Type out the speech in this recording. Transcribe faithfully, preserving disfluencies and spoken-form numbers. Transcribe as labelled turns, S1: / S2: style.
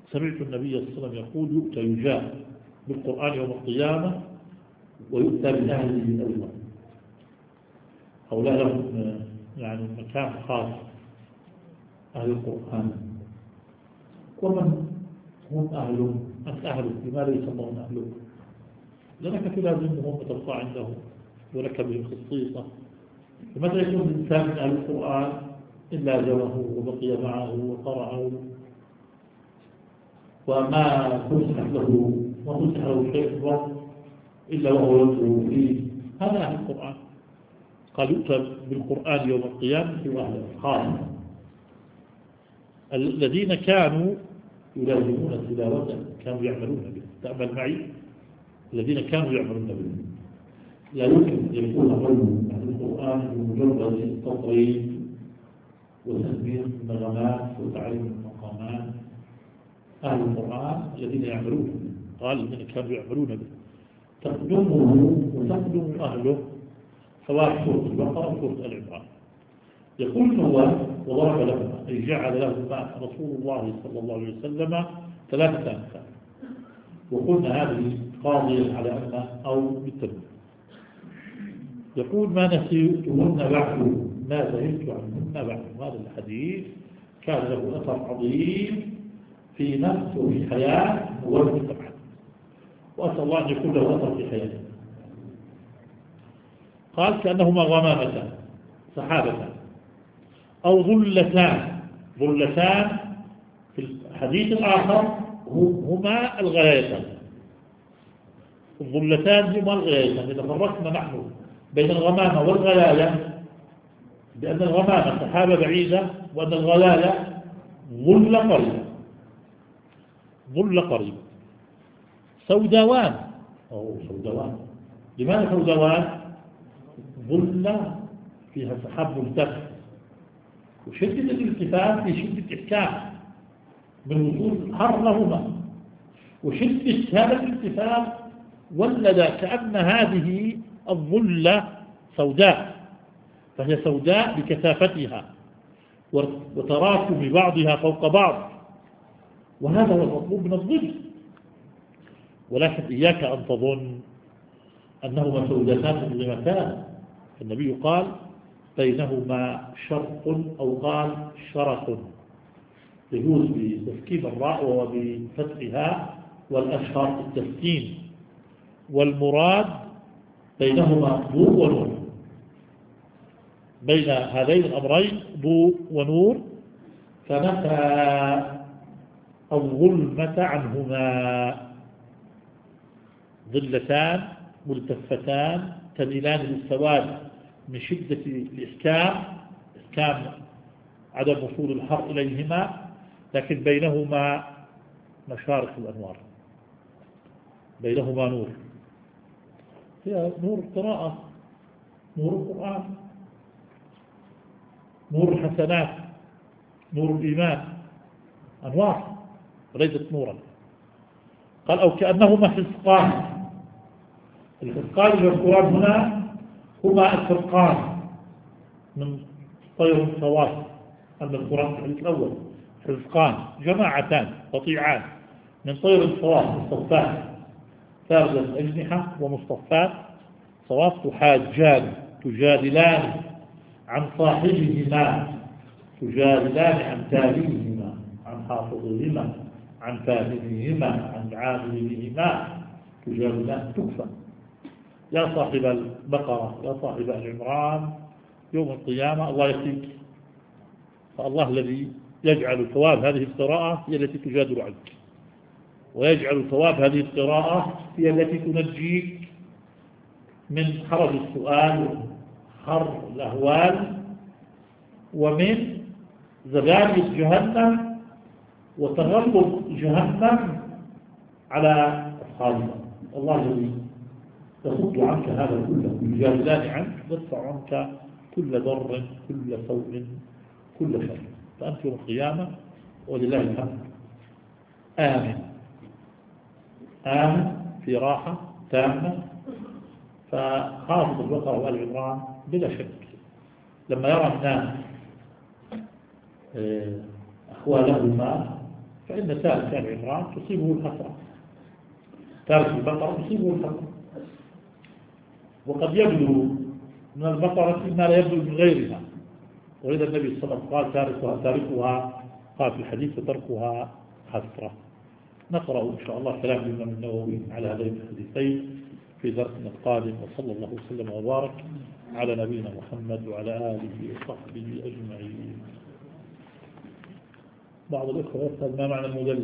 S1: سمعت النبي صلى الله عليه وسلم يقول يؤتى يجاء بالقرآن يوم القيامة ويؤتى بالأهل من أول هؤلاء لهم يعني مكان خاص أهل القرآن. ومن هم أهله؟ أنت أهله لماذا يسمون أهله؟ لأنك تلازمهم وتبقى عندهم ولك بهم خصيصة. فمتى يكون الإنسان من أهل القرآن إلا لازمه وبقي معه وقرأه وما فسح له وفسح له شيء إلا وهو يدعو فيه، هذا أهل القرآن. قال يؤتى بالقرآن يوم القيامة وأهله خاصة الذين كانوا يلازمون تلاوته، كانوا يعملون به. تأمل معي، الذين كانوا يعملون به. لا يمكن أن يكون علم القرآن بمجرد تطريب وتدبير النغمات وتعليم المقامات. أهل القرآن الذين يعملون به، قال الذين كانوا يعملون به تقدمه وتقدم أهله فواحد سورة البقرة وسورة العمران. يقول هو وضرب لهما أي جعل لهما رسول الله صلى الله عليه وسلم ثلاثة أمثال، وقلنا هذه قاضية على أن أو بالتنوين. يقول ما نسيتهن بعد ما ذهبت عنهن بعد. هذا الحديث كان له أثر عظيم في نفس وفي حياة مولد طبعا، وأسأل الله أن يكون له أثر في حياته. قال كأنهما غمامتان سحابتان أو ظلتان. ظلتان في الحديث الآخر هما الغايتان. الظلتان هما الغايتان. إذا فرقنا نحن بين الغمامة والغلالة بأن الغمامة سحابة بعيدة وأن الغلالة ظل قريب. ظل قريب سوداوان أو سوداوان. لماذا سوداوان؟ ظل فيها سحاب ملتف وشدة الالتفات في شدة إحكام من وصول حر لهما، وشدة هذا الالتفات ولد كأن هذه الظلة سوداء، فهي سوداء بكثافتها وتراكم بعضها فوق بعض، وهذا هو المطلوب من الظل. ولكن إياك أن تظن أنهما سودتان مظلمتان. النبي قال بينهما شرق أو قال شرق، يجوز بتسكين الراء وبفتحها والأشهر التسكين، والمراد بينهما ضوء ونور. بين هذين الأمرين ضوء ونور، فنفى الظلمة عنهما. ظلتان ملتفتان تميلان للسواد من شدة الإحكام، إحكام عدم وصول الحر إليهما، لكن بينهما مشارق الأنوار، بينهما نور. هي نور القراءة، نور القرآن، نور الحسنات، نور الإيمان، أنوار وليست نورا. قال أو كأنهما حزقان. الحزقان المذكوران هنا هما الفرقان من طير الصواف المذكوران في الحديث الأول. حزقان جماعتان قطيعان من طير الصواف مصطفات فارغة الأجنحة ومصطفات صواف تحاجان تجادلان عن صاحبهما، تجادلان عن تاليهما، عن حافظهما، عن فاهمهما، عن عاملهما، تجادلان تكفى. يا صاحب البقرة يا صاحب العمران يوم القيامة الله يكفيك. فالله الذي يجعل ثواب هذه القراءة هي التي تجادل عنك، ويجعل ثواب هذه القراءة هي التي تنجيك من حرج السؤال وحر الأهوال ومن زبانية جهنم وتغلب جهنم على أصحابها. الله الذي يصد عنك هذا كله، يجادلان عنك، يدفع عنك كل ضر كل سوء كل شر. فأنت يوم القيامة ولله الحمد آمن آمن في راحة تامة. فحافظ البقرة والعمران بلا شك لما يرى الناس أحوالهما فإن تارك آل عمران تصيبه الحسرة، تارك البقرة تصيبه الحسرة، وقد يبدو من البقرة ما لا يبدو من غيرها، وإذا النبي صلى الله عليه وسلم قال تاركها تاركها قال في الحديث وتركها حسرة. نقرأ إن شاء الله كلام الإمام النووي على هذين الحديثين في درسنا القادم، وصلى الله وسلم وبارك على نبينا محمد وعلى آله وصحبه أجمعين. بعض الإخوة يسأل ما معنى المدلس.